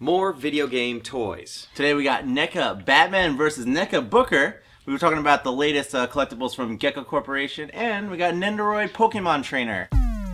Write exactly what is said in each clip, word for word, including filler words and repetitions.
More video game toys. Today we got NECA Batman versus NECA Booker. We were talking about the latest uh, collectibles from Gecko Corporation, and we got Nendoroid Pokemon Trainer.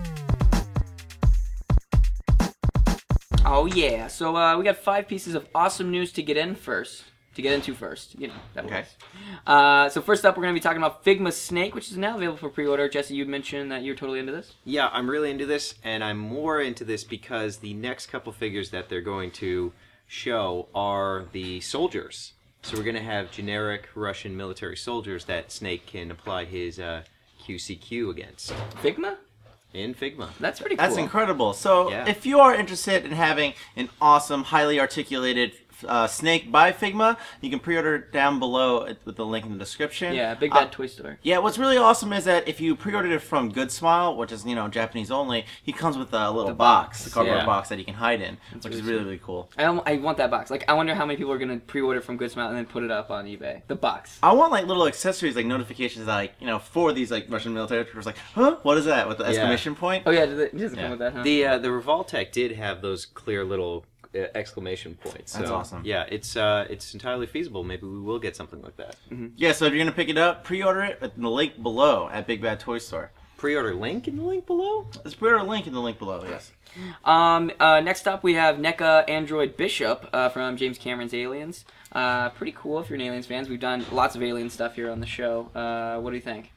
Oh yeah, so uh, we got five pieces of awesome news to get in first. To get into first, you know, that Okay. works. Uh, so first up, we're going to be talking about Figma Snake, which is now available for pre-order. Jesse, you mentioned that you're totally into this. Yeah, I'm really into this, and I'm more into this because the next couple figures that they're going to show are the soldiers. So we're going to have generic Russian military soldiers that Snake can apply his uh, Q C Q against Figma? in Figma. That's pretty cool. That's incredible. So Yeah. if you are interested in having an awesome, highly articulated uh, Snake by Figma, you can pre-order down below with the link in the description. Yeah, Big Uh, Bad Toy Store. Yeah, what's really awesome is that if you pre-ordered it from Good Smile, which is, you know, Japanese only, he comes with a little The box, box, a cardboard yeah. box that you can hide in, which really is really, really cool. I, don't- I want that box. Like, I wonder how many people are going to pre-order from Good Smile and then put it up on eBay. The box. I want, like, little accessories, like notifications, like, you know, for these, like, Russian military troopers, like, huh? What is that? With the Yeah. exclamation point? Oh yeah, does it, it doesn't Yeah. come with that, huh? The uh, the Revoltech did have those clear little uh, exclamation points. So, That's awesome. Yeah, it's uh, it's entirely feasible. Maybe we will get something like that. Yeah, so if you're going to pick it up, pre-order it at the link below at Big Bad Toy Store. Pre-order link in the link below. Let's pre-order a link in the link below, yes. Um, uh, next up, we have NECA Android Bishop uh, from James Cameron's Aliens. Uh, pretty cool if you're an Aliens fans. We've done lots of Alien stuff here on the show. Uh, what do you think?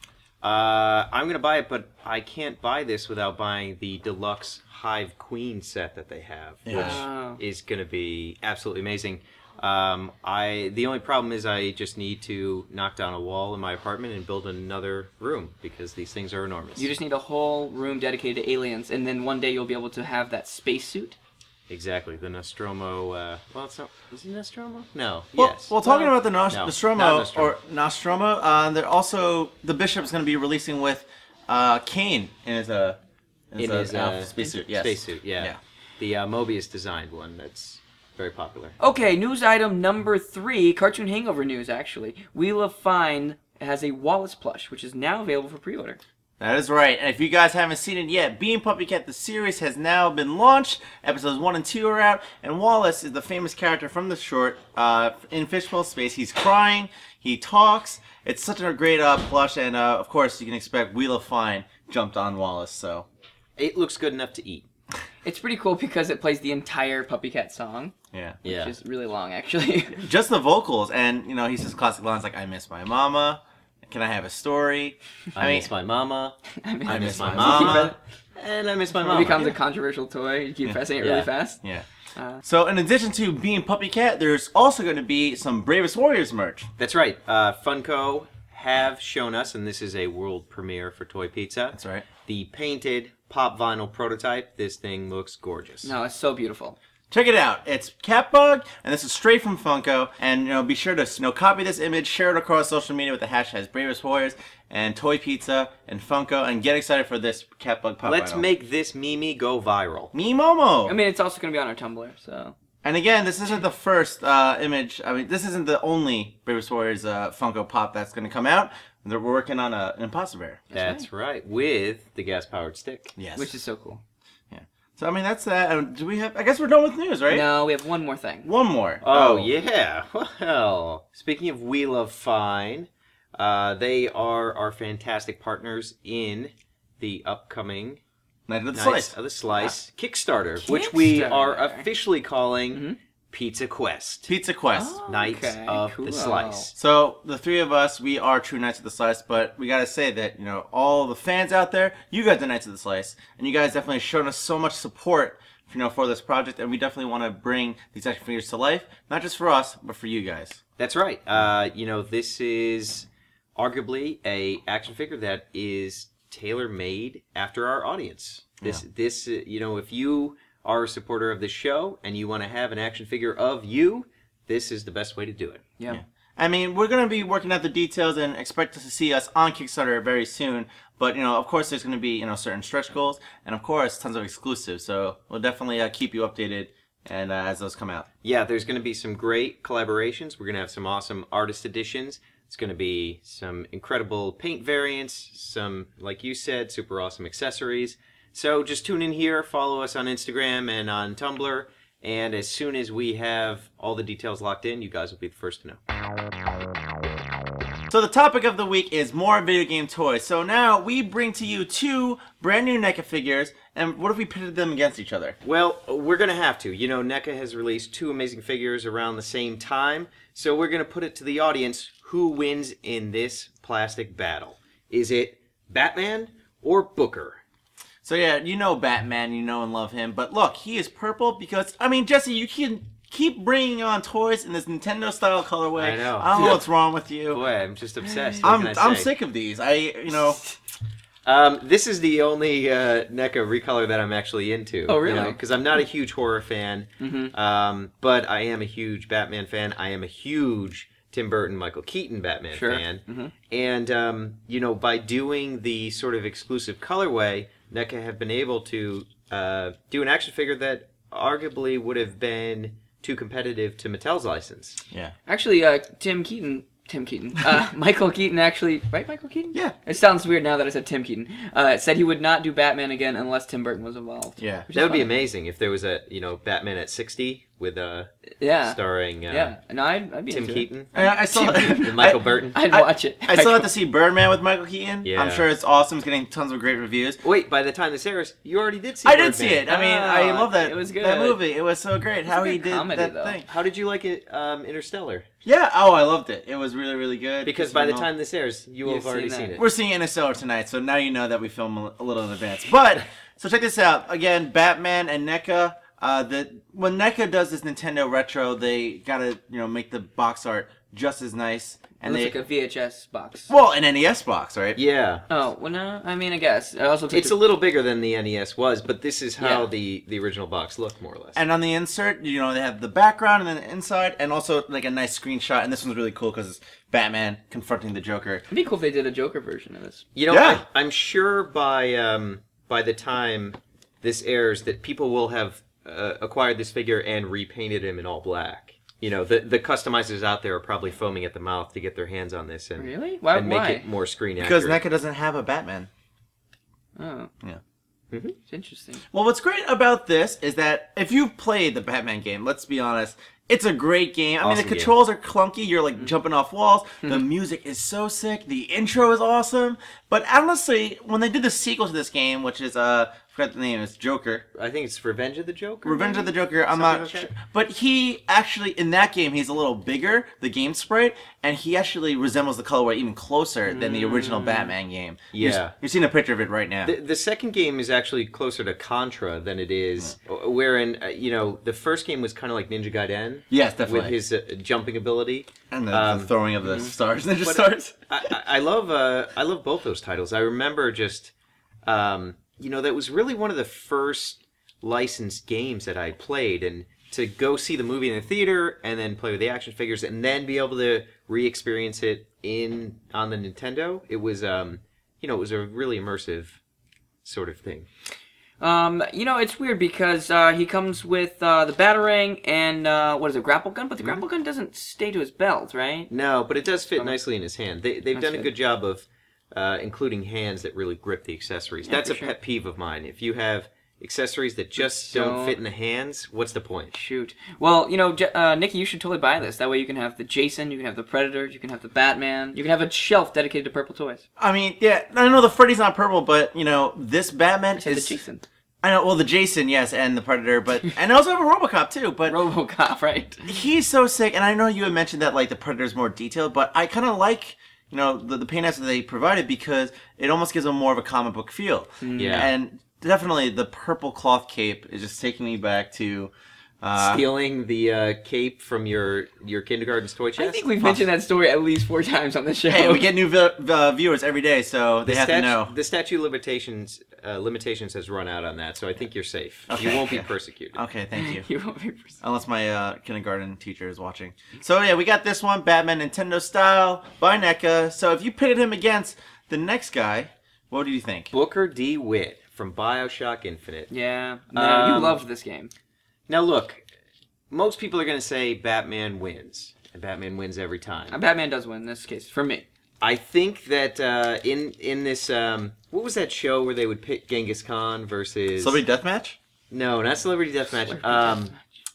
Uh, I'm gonna buy it, but I can't buy this without buying the deluxe Hive Queen set that they have, Yeah. which Oh. is gonna be absolutely amazing. Um, I the only problem is I just need to knock down a wall in my apartment and build another room because these things are enormous. You just need a whole room dedicated to aliens, and then one day you'll be able to have that spacesuit. Exactly, the Nostromo. Uh, well, it's not. Is it Nostromo? No. Well, yes. well talking Well, about the Nos- no, Nostromo, not Nostromo. or Nostromo, uh, they're also, the Bishop's going to be releasing with uh, Kane in his, uh, in in uh, his uh, uh, spacesuit, yes. Spacesuit, yeah. Yeah. The uh, Mobius designed one that's very popular. Okay, news item number three, Cartoon Hangover news, actually. Wheel of Fine has a Wallace plush, which is now available for pre-order. That is right. And if you guys haven't seen it yet, Being Puppy Cat the series has now been launched. Episodes one and two are out, and Wallace is the famous character from the short uh, in Fishbowl Space. He's crying, he talks. It's such a great uh, plush, and uh, of course you can expect Wheel of Fine jumped on Wallace. So It looks good enough to eat. It's pretty cool because it plays the entire Puppy Cat song, yeah, Yeah. which is really long, actually. just the vocals, and you know he says classic lines like "I miss my mama." Can I have a story? I, miss my mama. I, mean, I miss my You mama. And I miss my It mama. becomes a controversial toy. You keep pressing it Yeah. really fast. Yeah. Uh, So in addition to Being Puppy Cat, there's also going to be some Bravest Warriors merch. That's right. Uh, Funko have shown us, and this is a world premiere for Toy Pizza. That's right. The painted pop vinyl prototype. This thing looks gorgeous. no, it's so beautiful. Check it out. It's Catbug, and this is straight from Funko. And you know, be sure to you know copy this image, share it across social media with the hashtags Bravest Warriors and Toy Pizza and Funko, and get excited for this Catbug pop Let's vinyl. make this Mimi go viral. Me Momo. I mean, it's also going to be on our Tumblr, so... And again, this isn't the first uh, image. I mean, this isn't the only Bravest Warriors uh, Funko Pop that's going to come out. We're working on a, an Impossible Bear. That's right. With the gas-powered stick. Yes. Which is so cool. Yeah. So I mean, that's that. Um, do we have? I guess we're done with news, right? No, we have one more thing. One more. Oh, yeah. Well, speaking of Wheel of Fine, uh, they are our fantastic partners in the upcoming Night of the Knights Slice. of the Slice Kickstarter, which we are Kickstarter. officially calling Mm-hmm. Pizza Quest. Pizza Quest. Oh, Knights okay, of cool. the Slice. So the three of us, we are true Knights of the Slice, but we gotta say that you know all the fans out there, you guys are Knights of the Slice, and you guys definitely shown us so much support, you know, for this project, and we definitely want to bring these action figures to life, not just for us, but for you guys. That's right. Uh, you know, this is arguably a action figure that is tailor-made after our audience. This, Yeah. this, uh, you know, if you are a supporter of this show and you want to have an action figure of you, this is the best way to do it. Yeah. Yeah. I mean, we're gonna be working out the details and expect to see us on Kickstarter very soon. But you know, of course, there's gonna be you know certain stretch goals, and of course, tons of exclusives. So we'll definitely uh, keep you updated and uh, as those come out. Yeah, there's going to be some great collaborations. We're going to have some awesome artist editions. It's going to be some incredible paint variants, some, like you said, super awesome accessories. So just tune in here, follow us on Instagram and on Tumblr, And as soon as we have all the details locked in, you guys will be the first to know. So the topic of the week is more video game toys. So now we bring to you two brand new NECA figures, and what if we pitted them against each other? Well, we're going to have to. You know, NECA has released two amazing figures around the same time, so we're going to put it to the audience who wins in this plastic battle. Is it Batman or Booker? So yeah, you know Batman, you know and love him, but look, he is purple because, I mean, Jesse, you can keep bringing on toys in this Nintendo-style colorway. I know. I don't know what's wrong with you. Boy, I'm just obsessed. What I'm can I I'm say? sick of these. I, you know... Um, this is the only uh, NECA recolor that I'm actually into. Oh, really? Because I'm not a huge horror fan, Mm-hmm. um, but I am a huge Batman fan. I am a huge Tim Burton, Michael Keaton Batman Sure. fan. Mm-hmm. And, um, you know, by doing the sort of exclusive colorway, NECA have been able to uh, do an action figure that arguably would have been too competitive to Mattel's license. Yeah. Actually, uh, Tim Keaton, Tim Keaton, uh, Michael Keaton actually, right, Michael Keaton? Yeah. It sounds weird now that I said Tim Keaton. Uh, said he would not do Batman again unless Tim Burton was involved. Yeah. Which is That would be funny. amazing if there was a, you know, Batman at sixty with uh, Yeah. starring uh, Yeah. No, I'd, I'd be Tim into it. Keaton I, I still, and Michael I, Burton. I'd I- watch it. I still have to see Birdman with Michael Keaton. Yeah. I'm sure it's awesome. It's getting tons of great reviews. Wait, by the time this airs, you already did see I Birdman. did see it. I mean, I Ah, love that. it was That good. movie. It was so great. How a he good did comedy, that though. thing. How did you like it, um, Interstellar? Yeah. Oh, I loved it. It was really, really good. Because by the time this airs, you will You've have already seen seen that. it. we're seeing Interstellar tonight, so now you know that we film a- a little in advance. But so check this out. Again, Batman and NECA. Uh, the when NECA does this Nintendo retro, they gotta you know make the box art just as nice, It and looks they like a V H S box. well an N E S box, right? Yeah. Oh, well, no, I mean, I guess. It also looks It's a like little bigger than the N E S was, but this is how Yeah. the, the original box looked, more or less. And on the insert, you know, they have the background and then the inside, and also like a nice screenshot. And this one's really cool because it's Batman confronting the Joker. it'd be cool if they did a Joker version of this. You know, Yeah. I, I'm sure by um, by the time this airs that people will have uh, acquired this figure and repainted him in all black. You know, the the customizers out there are probably foaming at the mouth to get their hands on this and, Really? Why? and make why? it more screen Because accurate. NECA doesn't have a Batman. Oh. Yeah. Mhm. It's interesting. Well, what's great about this is that if you've played the Batman game, let's be honest, it's a great game. I mean, Awesome the game. controls are clunky. You're like jumping off walls. The music is so sick. The intro is awesome. But honestly, when they did the sequel to this game, which is uh, I forgot the name, it's Joker. I think it's Revenge of the Joker. Revenge of the maybe? Joker, I'm Something not like sure. that? But he actually, in that game, he's a little bigger, the game sprite, and he actually resembles the colorway even closer than the original Batman game. You're- Yeah. You're seeing a picture of it right now. The, the second game is actually closer to Contra than it is, wherein, uh, you know, the first game was kind of like Ninja Gaiden. Yes, definitely. With his uh, jumping ability. and the, um, the throwing of the stars, ninja But stars. I, I I love uh, I love both those titles. I remember just, um, you know, that was really one of the first licensed games that I played, and to go see the movie in the theater and then play with the action figures and then be able to re-experience it in on the Nintendo, it was, um, you know, it was a really immersive sort of thing. Um, you know, it's weird because uh, he comes with uh, the Batarang and uh, what is it, grapple gun? But the Mm-hmm. grapple gun doesn't stay to his belt, right? No, but it does fit nicely in his hand. They, they've That's done a good. good job of uh, including hands that really grip the accessories. Yeah, That's for a sure. pet peeve of mine. If you have accessories that just don't Don't- fit in the hands, what's the point? Shoot. Well, you know, J- uh, Nikki, you should totally buy this. That way you can have the Jason, you can have the Predator, you can have the Batman, you can have a shelf dedicated to purple toys. I mean, yeah, I know the Freddy's not purple, but, you know, this Batman So the is... Jason. I know, well, the Jason, yes, and the Predator, but... and I also have a Robocop, too, but... RoboCop, right? He's so sick, and I know you had mentioned that, like, the Predator's more detailed, but I kind of like, you know, the, the paint apps that they provided because it almost gives them more of a comic book feel. Yeah. And definitely the purple cloth cape is just taking me back to... Uh, Stealing the uh, cape from your your kindergarten's toy chest. I think we've mentioned that story at least four times on the show. hey, we get new vi- uh, viewers every day, so they the have statu- to know. The statute limitations uh, limitations has run out on that, so I think you're safe. Okay. You won't be Yeah. persecuted. Okay, thank you. You won't be pers- Unless my uh, kindergarten teacher is watching. So yeah, we got this one, Batman Nintendo style by NECA. So if you pitted him against the next guy, what do you think? Booker D. Witt from Bioshock Infinite. Yeah. No, you Um, loved this game. Now look, most people are going to say Batman wins, and Batman wins every time. Uh, Batman does win in this case, for me. I think that uh, in in this, um, what was that show where they would pick Genghis Khan versus? Celebrity Deathmatch? No, not Celebrity Deathmatch. Um,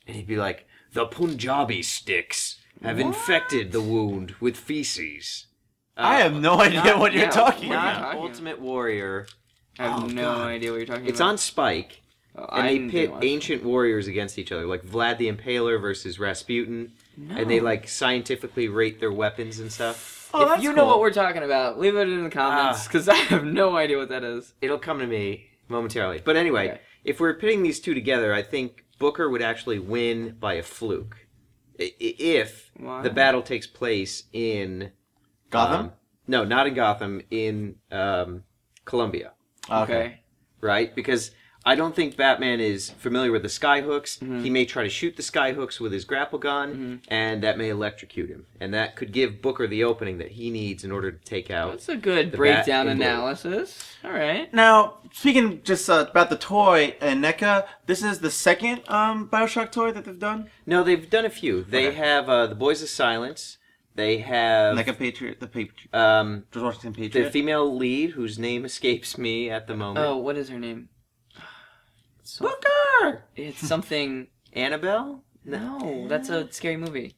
And he'd be like, the Punjabi sticks have infected the wound with feces. Uh, I have no idea not- what you're yeah, talking what are you about. talking Ultimate Warrior. I have Oh, no God. idea what you're talking It's about. on Spike. Oh, And I they didn't pit watch ancient warriors against each other, like Vlad the Impaler versus Rasputin. No. And they like scientifically rate their weapons and stuff. Oh, if that's you cool. know what we're talking about, leave it in the comments Ah. because I have no idea what that is. It'll come to me momentarily. But anyway, Okay. if we're pitting these two together, I think Booker would actually win by a fluke. I- i- If Why? the battle takes place in Gotham? um, no, not in Gotham, in um, Columbia, Okay. right? Because I don't think Batman is familiar with the skyhooks. Mhm. He may try to shoot the skyhooks with his grapple gun, Mhm. and that may electrocute him. And that could give Booker the opening that he needs in order to take out. That's a good The breakdown bat and blue. analysis. All right. Now, speaking just uh, about the toy and NECA, this is the second um, Bioshock toy that they've done. No, they've done a few. They Okay. have uh, the Boys of Silence. They have NECA Patriot, the Patriot, um, George Washington the Patriot. female lead, whose name escapes me at the moment. Oh, what is her name? So, Booker! it's something. Annabelle? No, that's a scary movie.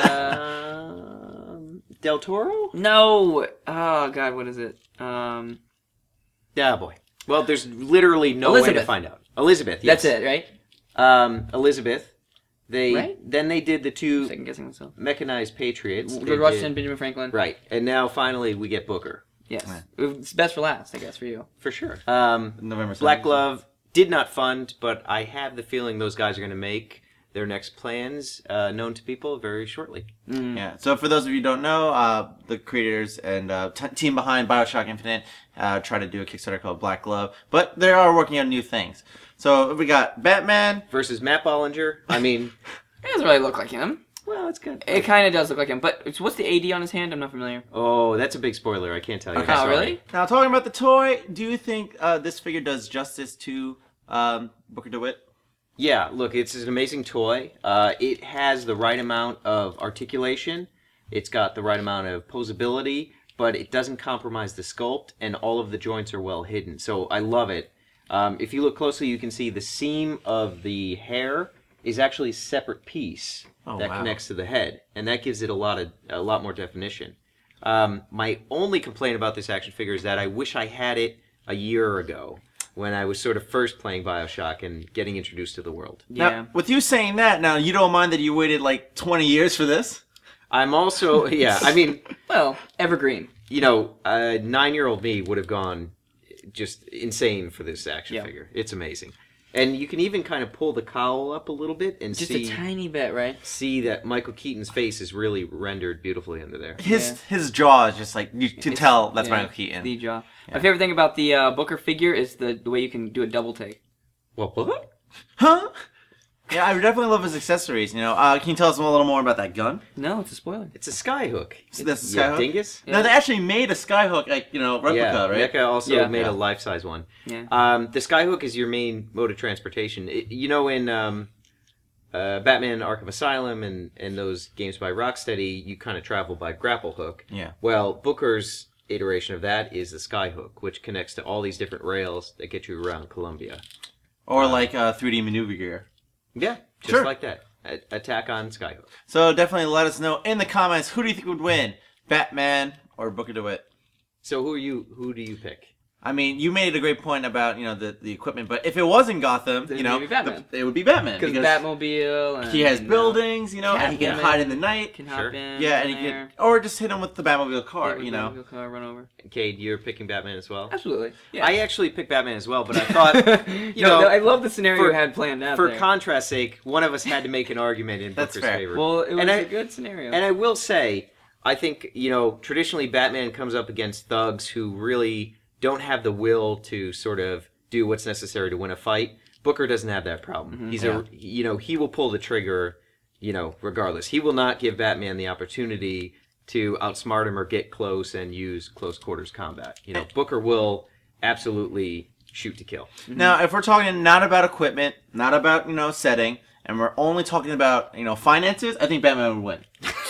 Uh, Um, Del Toro? no. Oh God, what is it? Um, Yeah, boy. Well, there's literally no way to Elizabeth. find out. Elizabeth, yes. That's it, right? Um, Elizabeth. They Right? Then they did the two Second guessing myself. mechanized Patriots. They George Washington, did- Benjamin Franklin. Right. And now finally we get Booker. Yes. Yeah. It's best for last, I guess, for you. For sure. Um, November Black seventh. Glove did not fund, but I have the feeling those guys are going to make their next plans uh, known to people very shortly. Mm. Yeah. So for those of you who don't know, uh, the creators and uh, t- team behind Bioshock Infinite uh, try to do a Kickstarter called Black Glove, but they are working on new things. So we got Batman. Versus Matt Bollinger. I mean, It doesn't really look like him. well, it's good. It kind of does look like him, but it's- what's the A D on his hand? I'm not familiar. Oh, that's a big spoiler. I can't tell you. Okay. Oh, Sorry. really? Now talking about the toy, do you think uh, this figure does justice to um, Booker DeWitt? Yeah, look, it's an amazing toy. Uh, it has the right amount of articulation. It's got the right amount of posability, but it doesn't compromise the sculpt, and all of the joints are well hidden. So I love it. Um, if you look closely, you can see the seam of the hair is actually a separate piece Oh, that wow. connects to the head, and that gives it a lot of a lot more definition. Um, my only complaint about this action figure is that I wish I had it a year ago, when I was sort of first playing Bioshock and getting introduced to the world. Yeah. Now, with you saying that, now you don't mind that you waited like twenty years for this? I'm also, yeah, I mean, Well, evergreen. you know, a nine-year-old me would have gone just insane for this action Yeah. figure. It's amazing. And you can even kind of pull the cowl up a little bit and Just see a tiny bit, right? see that Michael Keaton's face is really rendered beautifully under there. His his jaw is just like you can It's- tell that's yeah, Michael Keaton. The jaw. Yeah. My favorite thing about the uh, Booker figure is the, the way you can do a double take. What? What? Huh? Yeah, I definitely love his accessories. You know, uh, can you tell us a little more about that gun? No, it's a spoiler. It's a skyhook. So that's a Yeah, Skyhook? dingus? Yeah. No, they actually made a skyhook, like you know, replica, yeah, right? NECA also Yeah. made Yeah. a life-size one. Yeah. Um, the skyhook is your main mode of transportation. It, you know, in um, uh, Batman: Arkham Asylum and, and those games by Rocksteady, you kind of travel by grapple hook. Yeah. Well, Booker's iteration of that is the skyhook, which connects to all these different rails that get you around Columbia. Or like uh, three D maneuver gear. Yeah, just Sure. like that. A- attack on skyhook. So definitely let us know in the comments who do you think would win, Batman or Booker DeWitt? So who are you? Who do you pick? I mean, you made a great point about you know the, the equipment, but if it was in Gotham, Then you know, maybe Batman. the- it would be Batman Because Batmobile. And, he has and, uh, buildings, you know, and he can Catwoman hide in the night. Can hop Sure. in. Yeah, and he there. can, or just hit him with the Batmobile car, Yeah, with you the know. Batmobile car, run over. Cade, you're picking Batman as well. Absolutely. Yeah. I actually picked Batman as well, but I thought, you no, know, I love the scenario for- you had planned out for there. contrast's sake, one of us had to make an argument in That's Booker's fair. favor. well, it was And I- a good scenario. And I will say, I think, you know, traditionally Batman comes up against thugs who really don't have the will to sort of do what's necessary to win a fight. Booker doesn't have that problem. Mhm. He's Yeah. a, you know, he will pull the trigger, you know, regardless. He will not give Batman the opportunity to outsmart him or get close and use close quarters combat. You know, Booker will absolutely shoot to kill. Now, if we're talking not about equipment, not about you know setting, and we're only talking about you know finances, I think Batman would win.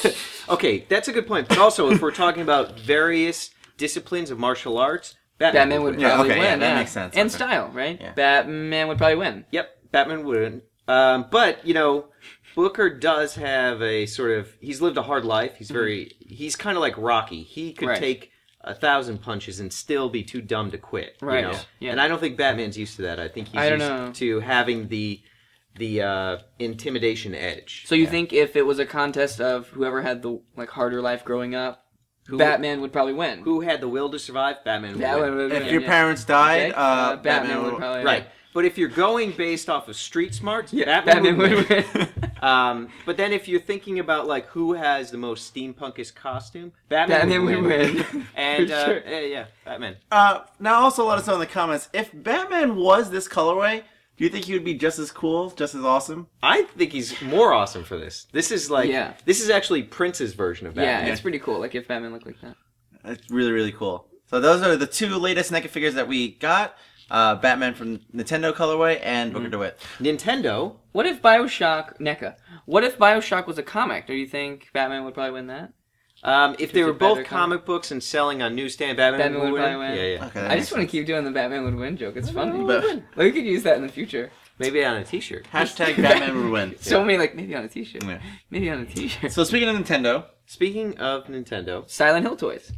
Okay, that's a good point. But also, if we're talking about various disciplines of martial arts, Batman, Batman would win. Yeah, probably okay, win. yeah, that yeah. makes sense, And okay. style, right? Yeah. Batman would probably win. Yep, Batman would. Um, but you know, Booker does have a sort of. He's lived a hard life. He's very. He's kind of like Rocky. He could Right. take a thousand punches and still be too dumb to quit. you Right. know? Yeah. And I don't think Batman's used to that. I think he's I don't used know. to having the the uh, intimidation edge. So you think if it was a contest of whoever had the like harder life growing up, Who- Batman would probably win. Who had the will to survive? Batman would Batman win. would If win, your yeah. parents died, Okay, uh, Batman would probably Right. But if you're going based off of street smarts, Yeah, Batman, Batman would win. would win. Um, but then if you're thinking about like who has the most steampunkest costume, Batman, Batman would would win. win. and For uh, sure. yeah, yeah, Batman. Uh, now also let us know in the comments, if Batman was this colorway, do you think he would be just as cool, just as awesome? I think he's more awesome for this. This is like Yeah. this is actually Prince's version of Batman. Yeah, it's pretty cool. Like if Batman looked like that. It's really, really cool. So those are the two latest NECA figures that we got. Uh, Batman from Nintendo colorway and Booker DeWitt. Nintendo. What if Bioshock NECA? What if Bioshock was a comic? Do you think Batman would probably win that? Um, if they It's were a better both comic. comic books and selling on newsstand, Batman, Batman would win. probably win. Yeah, yeah. Okay, that I makes just want to keep doing the Batman would win joke. It's funny. But- We could use that in the future. Maybe on a T-shirt. Hashtag Batman would win. So many like maybe on a T-shirt. Yeah. Maybe on a T-shirt. So speaking of Nintendo, Speaking of Nintendo, Silent Hill toys.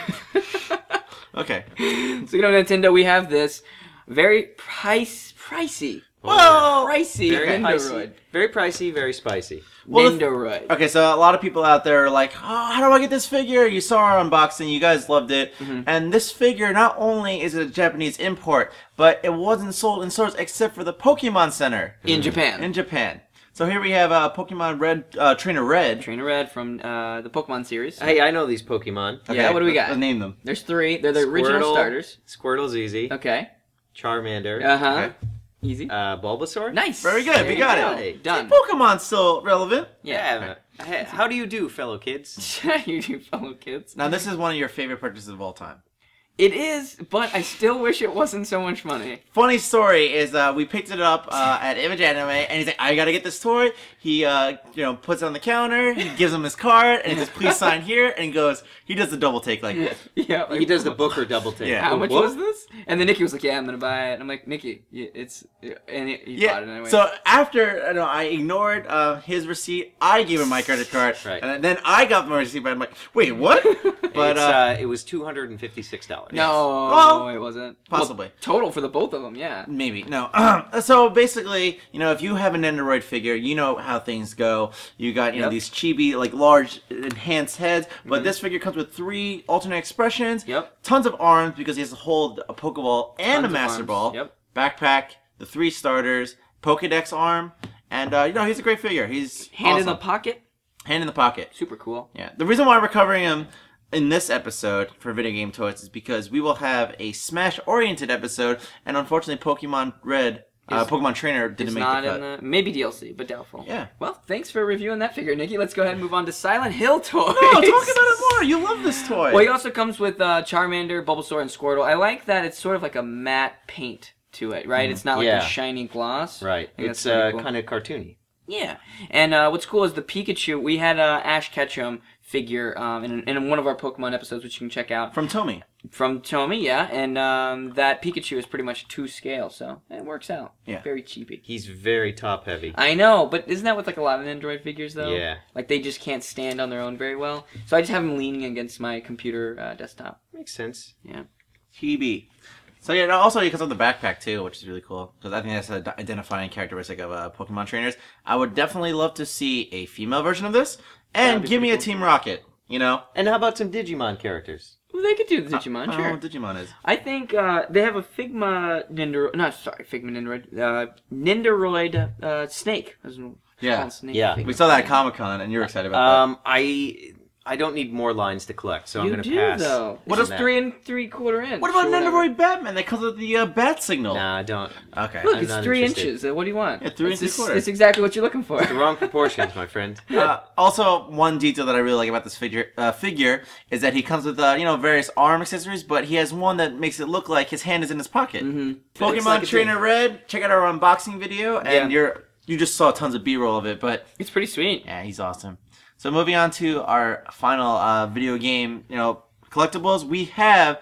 okay. Speaking of Nintendo, we have this very price pricey. Whoa! Pricey very Nindoroid. pricey, very pricey, very spicy. Well, the- Nindoroid. Okay, so a lot of people out there are like, oh, how do I get this figure? You saw our unboxing, you guys loved it. And this figure, not only is it a Japanese import, but it wasn't sold in stores except for the Pokemon Center In Japan. in Japan. So here we have uh, Pokemon Red, uh, Trainer Red. Trainer Red from uh, the Pokemon series. Hey, I know these Pokemon. Yeah, what do we let's- got? let's name them. There's three. They're the original Squirtle, starters. Squirtle's easy. Okay. Charmander. Uh huh. Okay. Easy. Uh, Bulbasaur. Nice. Very good, There we you got go. it. Done. Pokemon's still relevant. Yeah. Yeah. Hey, how do you do, fellow kids? you do fellow kids. Now, this is one of your favorite purchases of all time. It is, but I still wish it wasn't so much money. Funny story is uh, we picked it up uh, at Image Anime, and he's like, "I gotta get this toy." He, uh, you know, puts it on the counter. He gives him his card, and he says, "Please sign here." And he goes, he does the double take like this. Yeah. Like, He does the Booker double take. Yeah. How much What? was this? And then Nikki was like, "Yeah, I'm gonna buy it." And I'm like, "Nikki, y- it's," and he, he bought it Yeah. anyway. So after you know, I ignored uh, his receipt, I gave him my credit card, Right. and then I got my receipt. But I'm like, "Wait, what?" But It's, uh, uh, it was two hundred and fifty-six dollars. no, Well, it wasn't. possibly. Well, total for the both of them, yeah. Maybe no. So basically, you know, if you have an Nendoroid figure, you know how things go. You got you know Yep. these chibi like large enhanced heads, but this figure comes with three alternate expressions. Yep. Tons of arms because he has to hold a Pokeball and Tons a of Master arms. Ball. Yep. Backpack, the three starters, Pokedex arm, and uh, you know he's a great figure. He's Hand in the awesome. pocket, hand in the pocket. super cool. Yeah. The reason why we're covering him in this episode for Video Game Toys is because we will have a Smash-oriented episode, and unfortunately, Pokemon Red, uh, Is- Pokemon Trainer didn't It's make not the cut. in the maybe D L C, but doubtful. Yeah. Well, thanks for reviewing that figure, Nikki. Let's go ahead and move on to Silent Hill toys. No, talk about it more. You love this toy. Well, he also comes with uh, Charmander, Bulbasaur, and Squirtle. I like that it's sort of like a matte paint to it, right? It's not like Yeah. a shiny gloss. Right. I think It's that's pretty uh, cool. kind of cartoony. Yeah, and uh, what's cool is the Pikachu. We had uh, Ash Ketchum figure um, in, in one of our Pokemon episodes, which you can check out From Tomy. from Tomy. Yeah, and um, that Pikachu is pretty much two scale, so it works out. Yeah. Very cheapy. He's very top heavy. I know, but isn't that with like a lot of Android figures though? Yeah. Like they just can't stand on their own very well. So I just have them leaning against my computer uh, desktop. Makes sense. Yeah. T B. So yeah, also he comes with the backpack too, which is really cool because I think that's an identifying characteristic of uh, Pokemon trainers. I would definitely love to see a female version of this, and That'd be give me pretty a cool. Team Rocket. You know, And how about some Digimon characters? Well, they could do the Digimon, I don't sure. know what Digimon is. I think uh, they have a Figma Nindoroid. Not sorry, Figma Nindoroid. Uh, Nindoroid uh, snake. That's what it's Yeah. called, snake Yeah. Figma. We saw that at Comic Con, and you're excited about Um, I I don't need more lines to collect, so I'm You going to do pass. though. What What is is three and three quarter inch? that. What about or whatever. Nendoroid Batman that comes with the uh, bat signal? Nah, don't. Okay. Look, I'm it's not three interested. inches. Uh, What do you want? Yeah, three it's, and three it's, quarter. it's exactly what you're looking for. The wrong proportions, my friend. Uh, also, one detail that I really like about this figure uh, figure is that he comes with uh, you know various arm accessories, but he has one that makes it look like his hand is in his pocket. Mm-hmm. Pokemon like a Trainer thing. Red. Check out our unboxing video, and Yeah. you're you just saw tons of B-roll of it, but It's pretty sweet. yeah, he's awesome. So moving on to our final uh, video game, you know, collectibles, we have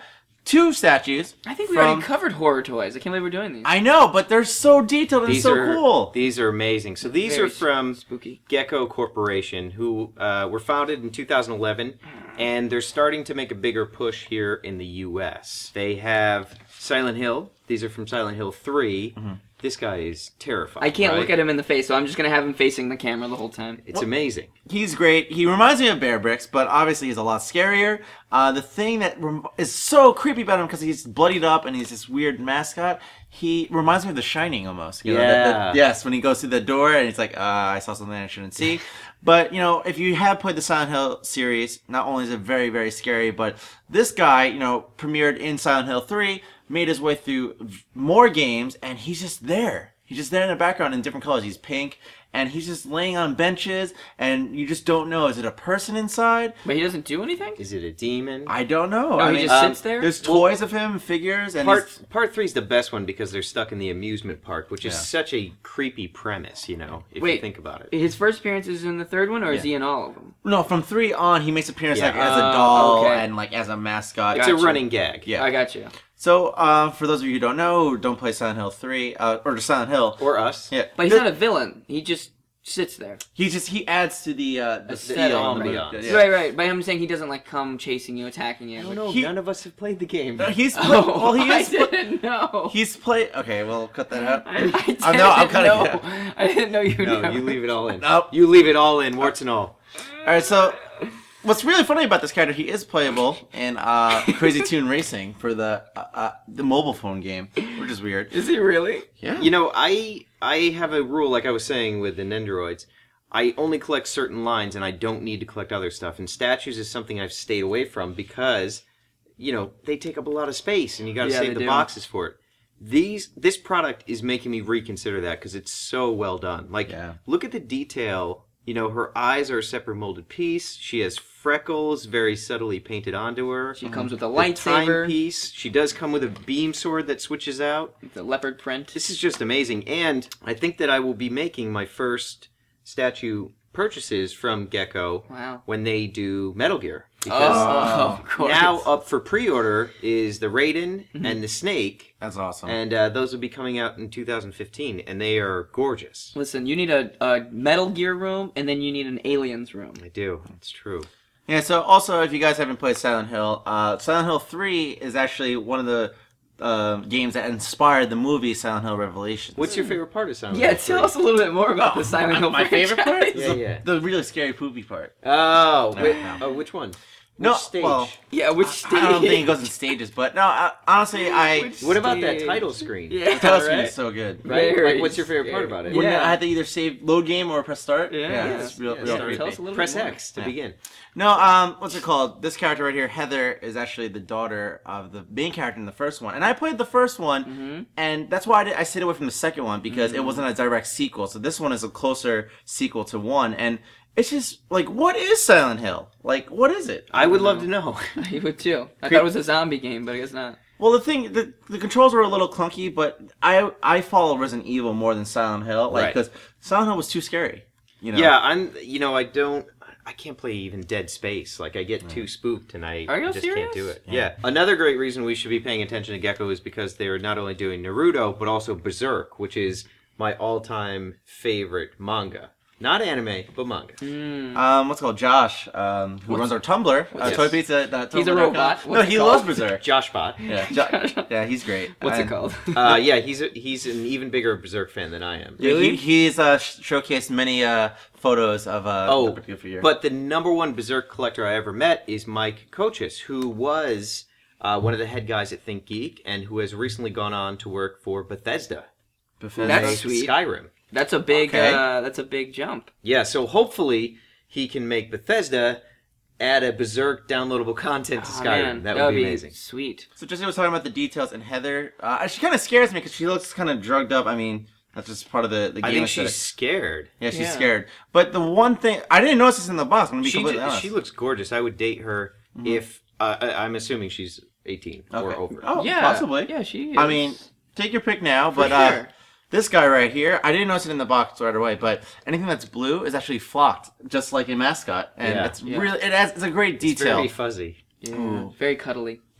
two statues. I think we from... already covered horror toys. I can't believe we're doing these. I know, but they're so detailed and These so are cool. these are amazing. So these Very are from spooky. Gecko Corporation, who uh, were founded in two thousand eleven, and they're starting to make a bigger push here in the U S. They have Silent Hill. These are from Silent Hill three. Mm-hmm. This guy is terrifying. I can't right? look at him in the face, so I'm just gonna have him facing the camera the whole time. It's amazing. He's great. He reminds me of Bear Bricks, but obviously he's a lot scarier. Uh, the thing that rem- is so creepy about him, because he's bloodied up and he's this weird mascot, he reminds me of The Shining almost. You know, that- that- Yeah. yes, when he goes through the door and he's like, uh, I saw something I shouldn't see. But, you know, if you have played the Silent Hill series, not only is it very, very scary, but this guy, you know, premiered in Silent Hill three, made his way through v- more games, and he's just there. He's just there in the background in different colors. He's pink, and he's just laying on benches, and you just don't know, is it a person inside? But he doesn't do anything? Is it a demon? I don't know. No, I he mean, just um, sits there? There's toys of him, figures, and Part he's- part three is the best one because they're stuck in the amusement park, which is Yeah. such a creepy premise, you know, if you Wait. think about it. His first appearance is in the third one, or is Yeah. he in all of them? no, from three on, he makes appearance Yeah. like as a Oh, doll okay. and like as a mascot. It's Gotcha. a running gag. Yeah. I got you. So, uh, for those of you who don't know, who don't play Silent Hill three, uh, or Silent Hill, Or us. yeah, But he's th- not a villain. He just sits there. he just he adds to the uh, the Aesthetic. feel and the- Ambiance. yeah. Right, right. But I'm saying he doesn't like come chasing you, attacking you. I don't Like, know. He- None of us have played the game. Uh, He's play- Oh, well, he is. I didn't know. He's play. Okay, we'll cut that out. I, I didn't Oh, no, I'm cutting know. it out. I didn't know you No, know. you leave it all in. Nope. You leave it all in, warts and all. All right, so what's really funny about this character, he is playable in uh, Crazy Toon Racing for the uh, uh, the mobile phone game, which is weird. Is he really? Yeah. You know, I I have a rule, like I was saying with the Nendoroids. I only collect certain lines, and I don't need to collect other stuff. And statues is something I've stayed away from because, you know, they take up a lot of space, and you got to Yeah, save they the do. boxes for it. These this product is making me reconsider that because it's so well done. Like, Yeah. look at the detail. You know, her eyes are a separate molded piece. She has freckles, very subtly painted onto her. She comes with a The lightsaber, timepiece. She does come with a beam sword that switches out. the leopard print. This is just amazing, and I think that I will be making my first statue purchases from Gecko Wow. when they do Metal Gear. Oh, Because of course. now up for pre-order is the Raiden Mm-hmm. and the Snake, That's awesome. and uh, those will be coming out in two thousand fifteen, and they are gorgeous. Listen, you need a, a Metal Gear room, and then you need an Aliens room. I do. It's true. Yeah, so also, if you guys haven't played Silent Hill, uh, Silent Hill three is actually one of the uh, games that inspired the movie Silent Hill Revelations. What's your favorite part of Silent Yeah, Hill tell three? us a little bit more about Oh, the Silent Hill my favorite part? franchise. Yeah, yeah. The really scary poopy part. Oh, No, whi- no. oh, which one? No, Which stage? well, Yeah, which stage? I don't think it goes in stages, but no, I, honestly, I... Which- What about that Stage. title screen? Yeah, The title screen right? is so good. Right? Very Like, what's your favorite part scary. about it? When Yeah. I had to either save load game or press start. Yeah, yeah. it's real, Yeah, real start. creepy. Tell us a little Press bit more. X to Yeah. begin. No, um, what's it called? This character right here, Heather, is actually the daughter of the main character in the first one. And I played the first one, Mm-hmm. and that's why I, did, I stayed away from the second one, because it wasn't a direct sequel. So this one is a closer sequel to one. And it's just, like, what is Silent Hill? Like, what is it? I would love to know. You would too. I thought it was a zombie game, but I guess not. Well, the thing, the, the controls were a little clunky, but I I follow Resident Evil more than Silent Hill, like, Right. because Silent Hill was too scary. You know? Yeah, I'm. You know, I don't. I can't play even Dead Space. Like, I get too spooked, and I Are you just can't do serious? it. Yeah. Another great reason we should be paying attention to Gecko is because they're not only doing Naruto, but also Berserk, which is my all-time favorite manga. Not anime, but manga. Mm. Um, what's it called? Josh, um, who runs our Tumblr, uh, Yes. Toy Pizza. Uh, He's a Tumblr dot com. robot. No, What's it he called? loves Berserk. Josh Bot. Yeah, jo- yeah, he's great. What's And, it called? Uh, yeah, he's a, he's an even bigger Berserk fan than I am. yeah, Really? He, he's uh, sh- showcased many uh, photos of uh, Oh, the particular figure. but the number one Berserk collector I ever met is Mike Kochis, who was uh, one of the head guys at Think Geek, and who has recently gone on to work for Bethesda. Bethesda- That's Make sweet. Skyrim. That's a big. Okay. Uh, that's a big jump. Yeah, so hopefully he can make Bethesda add a Berserk downloadable content to Oh, Skyrim. man, that would be, be amazing. Sweet. So Jesse was talking about the details, and Heather, uh, she kind of scares me because she looks kind of drugged up. I mean, that's just part of the, the game I think aesthetic. she's scared. Yeah, she's Yeah. scared. But the one thing I didn't notice this in the box. I'm gonna be She, completely ju- honest. she looks gorgeous. I would date her if uh, I, I'm assuming she's eighteen or Okay. over. Oh, Yeah, possibly. Yeah, she. Is. I mean, take your pick now. For But uh, sure. this guy right here, I didn't notice it in the box right away. But anything that's blue is actually flocked, just like a mascot, and Yeah. it's Yeah. really it has it's a great It's detail. very fuzzy. Yeah, Ooh. very cuddly. Yeah.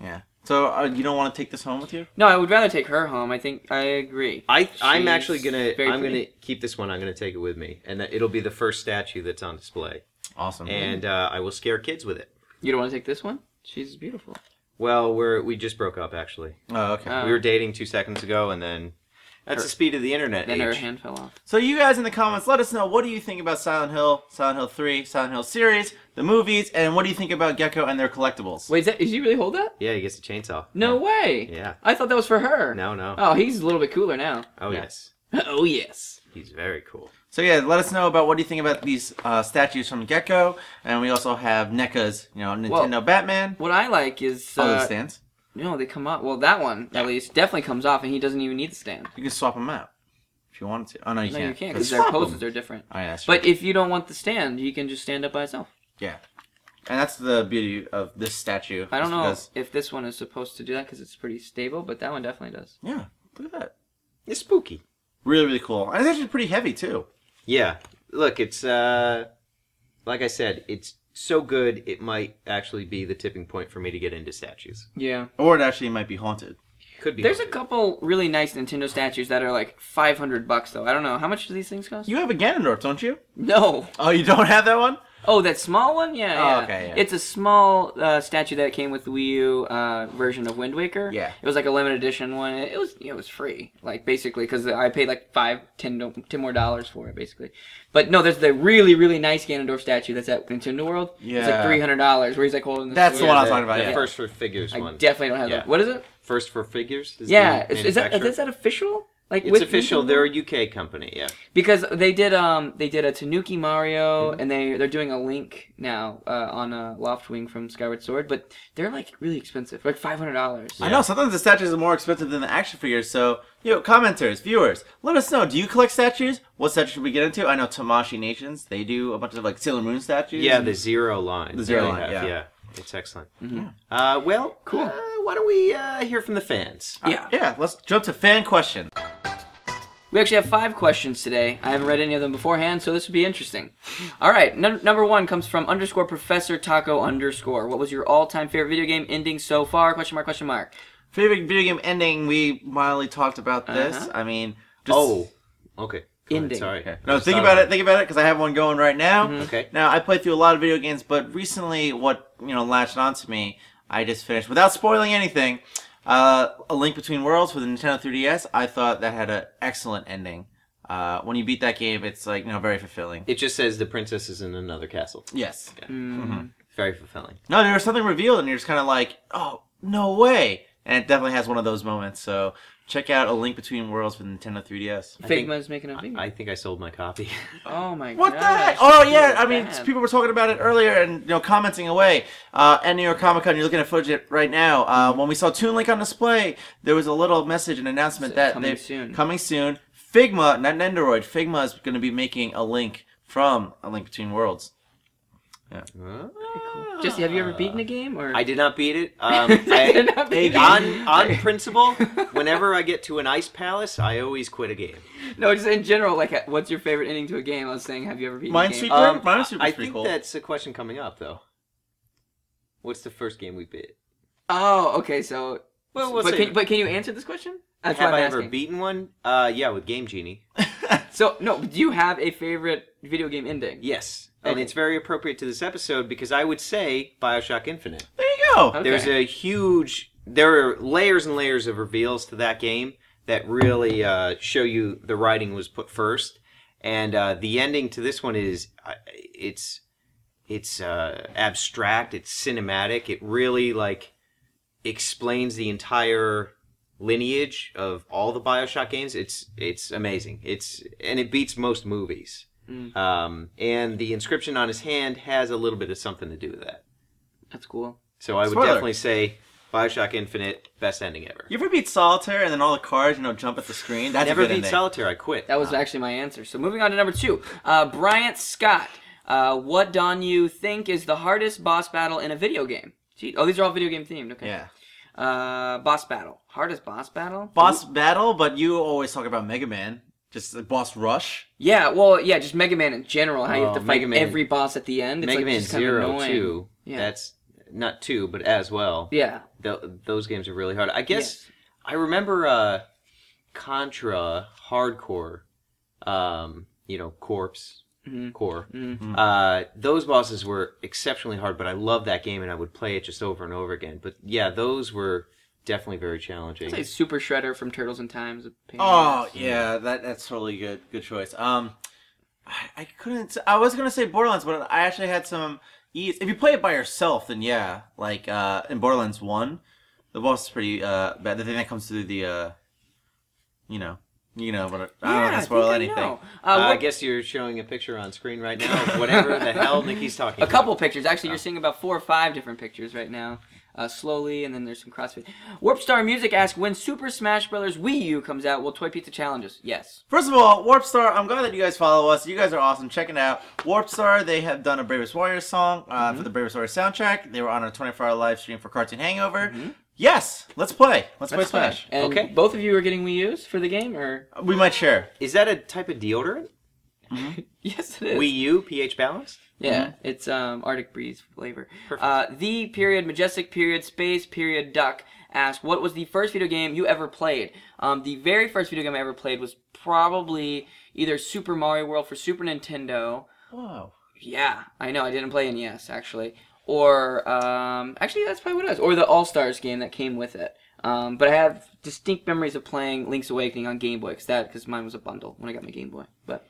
So uh, you don't want to take this home with you? No, I would rather take her home. I think I agree. I I'm She's actually gonna very I'm pretty. gonna keep this one. I'm gonna take it with me, and it'll be the first statue that's on display, Awesome. and uh, I will scare kids with it. You don't want to take this one? She's beautiful. Well, we're we just broke up actually. Oh, okay. Uh, we were dating two seconds ago, and then that's Her- the speed of the internet. Then her age. hand fell off. So you guys in the comments, let us know, what do you think about Silent Hill, Silent Hill three, Silent Hill series, the movies, and what do you think about Gecko and their collectibles? Wait, is that, is he really hold that? Yeah, he gets a chainsaw. No way. Yeah. I thought that was for her. No, no. Oh, he's a little bit cooler now. Oh Yeah. yes, Oh, yes. he's very cool. So yeah, let us know about what do you think about these uh, statues from Gecko, and we also have NECA's, you know, Nintendo Well, Batman. What I like is... Oh, the Uh, stands. no, they come off. Well, that one, at least, definitely comes off, and he doesn't even need the stand. You can swap them out if you wanted to. Oh no, you No, can't. you can't, 'cause- because their swap 'em. poses are different. Oh yeah, that's But true. if you don't want the stand, you can just stand up by itself. Yeah, and that's the beauty of this statue. I don't is know because- if this one is supposed to do that, because it's pretty stable, but that one definitely does. Yeah, look at that. It's spooky. Really, really cool. And it's actually pretty heavy too. Yeah. Look, it's uh, like I said, it's so good. It might actually be the tipping point for me to get into statues. Yeah. Or it actually might be haunted. Could be. There's a haunted. couple really nice Nintendo statues that are like five hundred bucks, though. I don't know. How much do these things cost? You have a Ganondorf, don't you? No. Oh, you don't have that one? Oh, that small one? Yeah, Oh, yeah. okay, yeah. It's a small uh, statue that came with the Wii U uh, version of Wind Waker. Yeah. It was like a limited edition one. It was it was free, like basically, because I paid like five, ten, do- ten more dollars for it, basically. But no, there's the really, really nice Ganondorf statue that's at Nintendo World. It's Yeah. like three hundred dollars, where he's like holding the That's the sword. one I was talking about, The yeah. First for figures I one. definitely don't have Yeah. that. What is it? First for figures. Is Yeah, the is, is that manufacturer. is that official? Like It's with official. Nintendo? They're a U K company. Yeah. Because they did um they did a Tanuki Mario Mm-hmm. and they they're doing a Link now uh, on a Loftwing from Skyward Sword, but they're like really expensive, like five hundred dollars. I know, sometimes the statues are more expensive than the action figures, so, you know, commenters, viewers, let us know, do you collect statues? What statue should we get into? I know Tamashii Nations, they do a bunch of, like, Sailor Moon statues. Yeah, the zero line. The zero they line, have, yeah. yeah. It's excellent. Mhm. Uh, well, Cool. Uh, why don't we uh, hear from the fans? Uh, Yeah. yeah, let's jump to fan question. We actually have five questions today. I haven't read any of them beforehand, so this would be interesting. All right, num- number one comes from underscore Professor Taco underscore. What was your all-time favorite video game ending so far? Question mark, question mark. Favorite video game ending, we mildly talked about this. Uh-huh. I mean, just... Oh, okay. Go ahead, Ending. Sorry. Okay. I No, was think thought about it. Think about it, because I have one going right now. Mhm. Okay. Now, I played through a lot of video games, but recently, what you know latched onto me, I just finished without spoiling anything. Uh, A Link Between Worlds for the Nintendo three D S. I thought that had an excellent ending. Uh, when you beat that game, it's like you know very fulfilling. It just says the princess is in another castle. Yes. Mm. Very fulfilling. No, there was something revealed, and you're just kind of like, oh, no way. And it definitely has one of those moments. So check out A Link Between Worlds for the Nintendo three D S. I think- Figma's making a video. I think I sold my copy. Oh my god. What the heck? Oh yeah, I mean, people were talking about it earlier and you know commenting away. Uh, at New York Comic Con, you're looking at footage right now. Uh, when we saw Toon Link on display, there was a little message, an announcement So that coming they soon. coming soon. Figma, not Nendoroid, Figma is going to be making a link from A Link Between Worlds. Cool. Jesse, have you ever beaten a game? Or I did not beat it. Um, I, Did not beat it. on on principle, whenever I get to an ice palace, I always quit a game. No, just in general, like, what's your favorite ending to a game? I was saying, have you ever beaten a game? Minesweeper? Um, Minesweeper's I pretty think cool. that's a question coming up, though. What's the first game we beat? Oh, okay, so... Well, we'll but, see. can, but can you answer this question? That's Have what I I'm ever asking. beaten one? Uh, yeah, with Game Genie. So, no, do you have a favorite video game ending? Yes, and Okay. it's very appropriate to this episode because I would say Bioshock Infinite. There you go. Okay. There's a huge, there are layers and layers of reveals to that game that really uh, show you the writing was put first, and uh, the ending to this one is, uh, it's, it's uh, abstract, it's cinematic, it really like explains the entire lineage of all the Bioshock games. It's it's amazing. It's and it beats most movies. Mm. Um, and the inscription on his hand has a little bit of something to do with that. That's cool. So I would Spoiler. definitely say Bioshock Infinite, best ending ever. You ever beat Solitaire and then all the cars, you know, jump at the screen? That's Never a good beat ending. Solitaire. I quit. That was actually my answer. So moving on to number two. Uh, Bryant Scott. Uh, what don you think is the hardest boss battle in a video game? Gee, oh, these are all video game themed. Okay. Yeah. Uh, boss battle. Hardest boss battle? Boss battle, but you always talk about Mega Man. Just the boss rush. Yeah, well, yeah, just Mega Man in general. How you have Oh, to fight Mega Man- every boss at the end. It's Mega like Man just kind of Zero annoying. too. Yeah. That's not two, but as well. Yeah. Th- those games are really hard. I guess Yes. I remember uh, Contra Hardcore, um, you know, Corpse, Mhm. Core. Mhm. Uh, those bosses were exceptionally hard, but I loved that game and I would play it just over and over again. But yeah, those were definitely very challenging. I'd say Super Shredder from Turtles in Time is a pain in the Oh ass. yeah, that that's totally good. Good choice. Um, I, I couldn't. I was gonna say Borderlands, but I actually had some ease. If you play it by yourself, then yeah, like uh, in Borderlands One, the boss is pretty uh bad. The thing that comes through the uh, you know, you know, but I don't Yeah, want I to spoil think I anything. know. Uh, Uh, I what- guess you're showing a picture on screen right now of whatever the hell Nikki's talking a about. couple pictures. Actually, you're seeing about four or five different pictures right now. Uh, slowly, and then there's some CrossFit. Warp Star Music asks, when Super Smash Bros. Wii U comes out, will Toy Pizza challenge us? Yes. First of all, Warp Star, I'm glad that you guys follow us. You guys are awesome. Check it out. Warp Star, they have done a Bravest Warriors song uh, Mm-hmm. for the Bravest Warriors soundtrack. They were on a twenty-four hour live stream for Cartoon Hangover. Mm-hmm. Yes, let's play. Let's, Let's play play. Smash. And Okay. both of you are getting Wii U's for the game, or We might share. Is that a type of deodorant? yes, it is. Wii U, pH balanced? Yeah, it's um Arctic Breeze flavor. Perfect. Uh, the period majestic period space period duck asked, what was the first video game you ever played? Um, the very first video game I ever played was probably either Super Mario World for Super Nintendo. Whoa. Yeah, I know I didn't play N E S actually, or um, actually that's probably what it was, or the All Stars game that came with it. Um, but I have distinct memories of playing Link's Awakening on Game Boy, because that because mine was a bundle when I got my Game Boy. But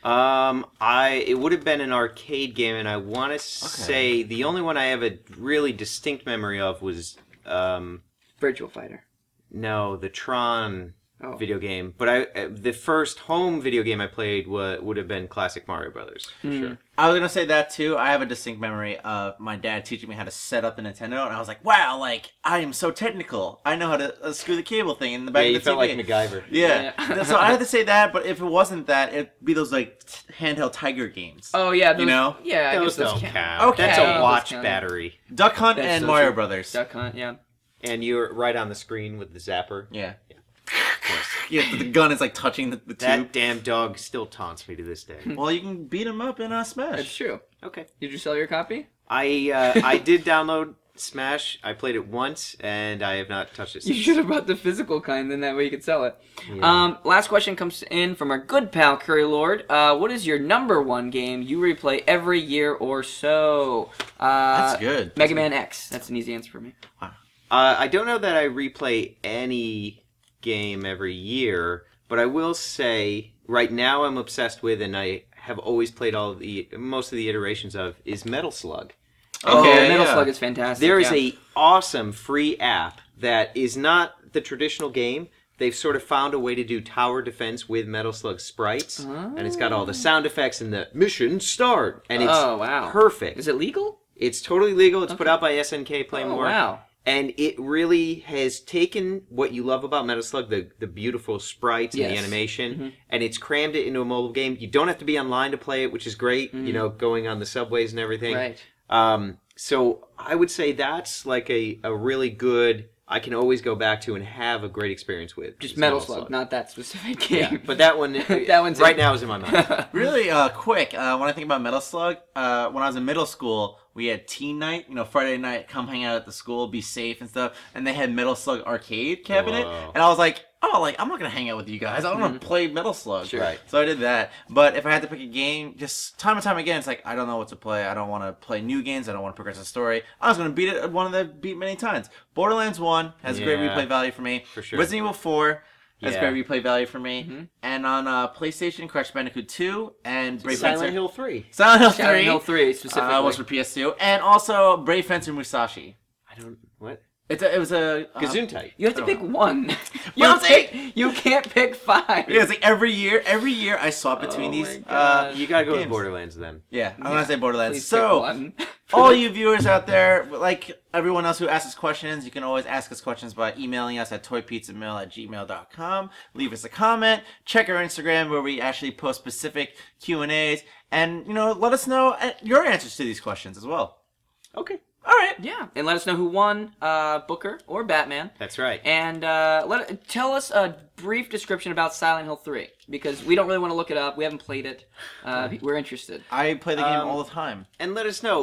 Um, I it would have been an arcade game, and I want to say the only one I have a really distinct memory of was um, Virtual Fighter. no, the Tron Oh. video game. But I uh, the first home video game I played wa- would have been classic Mario Brothers for Hmm. sure. I was gonna say that too. I have a distinct memory of my dad teaching me how to set up the Nintendo, and I was like, "Wow, like I am so technical. I know how to uh, screw the cable thing in the back Yeah, of you the felt T V." like MacGyver. Yeah. Yeah. So I had to say that, but if it wasn't that, it'd be those like t- handheld Tiger games. Oh yeah, those, You know? Yeah, I Those guess don't count. count. Okay. That's Yeah, a those watch count. battery, Duck Hunt That's and so Mario true. Brothers. Duck Hunt, yeah. and you're right on the screen with the zapper. Yeah. Of course. Yeah, the gun is like touching the, the That tube. damn dog still taunts me to this day. Well, you can beat him up in uh, That's Smash. true. Okay. Did you sell your copy? I uh, I did download Smash. I played it once, and I have not touched it You since. should have brought the physical kind, then that way you could sell it. Yeah. Um, last question comes in from our good pal Curry Lord. Uh, what is your number one game you replay every year or so? Uh, That's good. Mega Man X. That's an easy answer for me. Uh, I don't know that I replay any game every year, but I will say right now I'm obsessed with, and I have always played all of the most of the iterations of, is Metal Slug. Oh, Okay, Metal yeah. Slug is fantastic. There is yeah. a awesome free app that is not the traditional game. They've sort of found a way to do tower defense with Metal Slug sprites, and it's got all the sound effects and the mission start, and it's Oh, wow. perfect. Is it legal? It's totally legal. It's put Okay. out by S N K Play Oh, More. wow. And it really has taken what you love about Metal Slug, the, the beautiful sprites and Yes. the animation, Mm-hmm. and it's crammed it into a mobile game. You don't have to be online to play it, which is great, you know, going on the subways and everything. Mm-hmm. Right. Um, so I would say that's like a, a really good, I can always go back to and have a great experience with. Just is Metal Slug, not that specific game. Yeah, but that one, That one's right it. now is in my mind. Really uh, quick, uh, when I think about Metal Slug, uh, when I was in middle school, we had teen night, you know, Friday night, come hang out at the school, be safe and stuff, and they had Metal Slug arcade cabinet, Whoa. and I was like, oh, like, I'm not going to hang out with you guys, I want to play Metal Slug. Sure. Right. So I did that, but if I had to pick a game, just time and time again, it's like, I don't know what to play, I don't want to play new games, I don't want to progress the story, I was going to beat it, one of the beat many times. Borderlands one has great Yeah. replay value for me. For sure. Resident Evil four has Yeah. great replay value for me. Mm-hmm. And on uh, PlayStation, Crash Bandicoot two and Brave Silent Fencer. Hill three. Silent Hill Silent three. Hill three specifically. Uh, was for P S two. And also Brave Fencer Musashi. I don't, what? It's a, it was a... Uh, Gesundheit. you have to I pick don't one. you, Well, pick, you can't pick five. Yeah, it's like every year, every year I swap between Oh these. my Uh, God. You gotta go with games. Borderlands then. Yeah, I'm Yeah. gonna say Borderlands. Please So, pick one. all you viewers out there, like everyone else who asks us questions, you can always ask us questions by emailing us at toypizzamail at gmail dot com. Leave us a comment. Check our Instagram where we actually post specific Q and A's. And, you know, let us know uh, your answers to these questions as well. Okay. All right. Yeah, and let us know who won, uh, Booker or Batman. That's right. And uh, let tell us a brief description about Silent Hill three, because we don't really want to look it up. We haven't played it. Uh, we're interested. I play the game Um, all the time. And let us know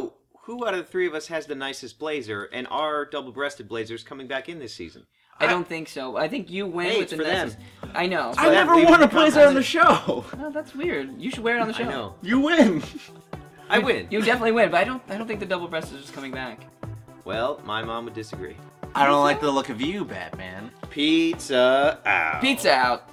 who out of the three of us has the nicest blazer, and are double-breasted blazers coming back in this season? I don't think so. I think you win Hey, with it's the for them. nicest. I know. I that never leaves won the a blazer on the show. Oh, that's weird. You should wear it on the show. I know. You win. I win. You definitely win, but I don't. I don't think the double breasted is coming back. Well, my mom would disagree. I don't like the look of you, Batman. Pizza out. Pizza out.